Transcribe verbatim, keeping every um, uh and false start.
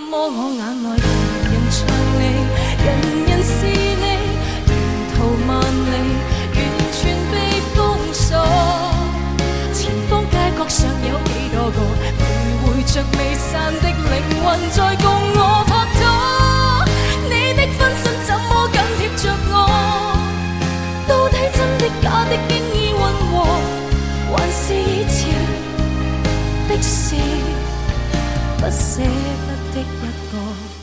么我眼内人人像你，人人是你，沿途萬里，完全被封鎖。前方街角上有幾多個徘徊着未散的靈魂，在共我拍拖。你的分身怎麼緊貼着我？到底真的假的經已混和，還是以前的事不捨得的一個。